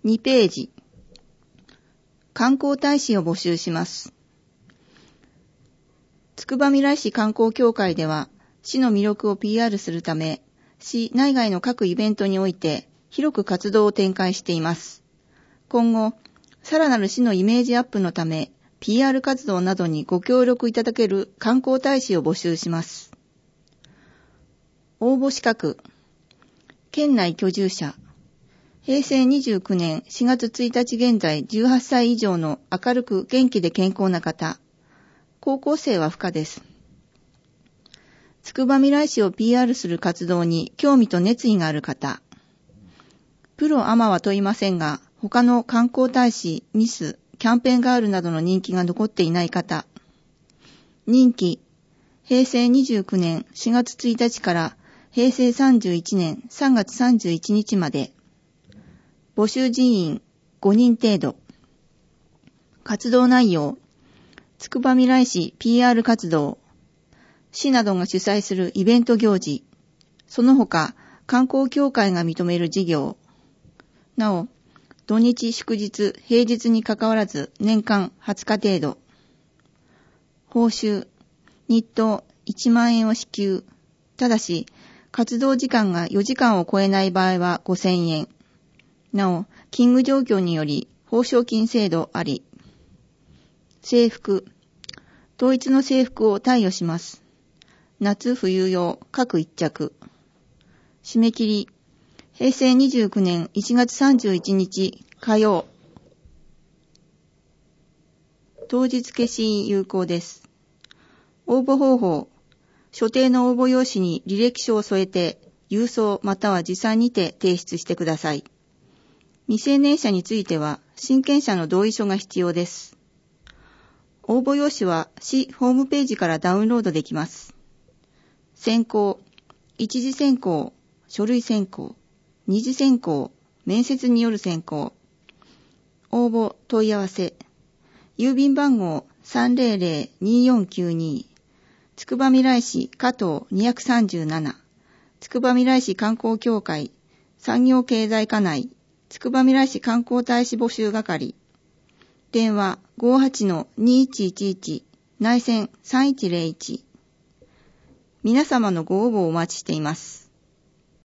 2ページ。観光大使を募集します。つくばみらい市観光協会では、市の魅力を PR するため、市内外の各イベントにおいて広く活動を展開しています。今後、さらなる市のイメージアップのため、PR 活動などにご協力いただける観光大使を募集します。応募資格。県内居住者。平成29年4月1日現在18歳以上の明るく元気で健康な方。高校生は不可です。つくばみらい市を PR する活動に興味と熱意がある方。プロアマは問いませんが、他の観光大使、ミス、キャンペーンガールなどの人気が残っていない方。任期。平成29年4月1日から平成31年3月31日まで。募集人員5人程度。活動内容。つくばみらい市 PR 活動。市などが主催するイベント行事。その他、観光協会が認める事業。なお、土日祝日、平日に関わらず年間20日程度。報酬。日当1万円を支給。ただし、活動時間が4時間を超えない場合は5000円。なお、勤務状況により報奨金制度あり。制服。統一の制服を貸与します。夏冬用各1着。締め切り。平成29年1月31日火曜。当日消印有効です。応募方法。所定の応募用紙に履歴書を添えて、郵送または持参にて提出してください。未成年者については、親権者の同意書が必要です。応募用紙は市ホームページからダウンロードできます。選考、一次選考、書類選考、二次選考、面接による選考。応募問い合わせ。郵便番号300-2492。つくばみらい市加藤237。つくばみらい市観光協会産業経済課内つくばみらい市観光大使募集係。電話 58-2111 内線3101。皆様のご応募をお待ちしています。